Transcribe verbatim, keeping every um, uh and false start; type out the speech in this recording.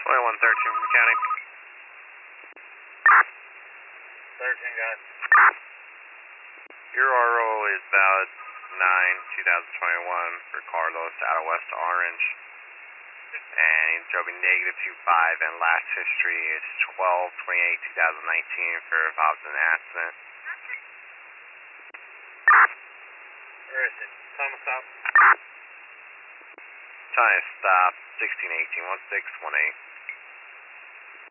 twenty-one thirteen from the county. thirteen, guys. Your R O is valid nine two thousand twenty-one for Carlos out of West Orange. And he's driving negative two five, and last history is twelve twenty-eight two thousand nineteen for Hobson accident. Where is it? Time of stop? Time to stop sixteen eighteen one six one eight.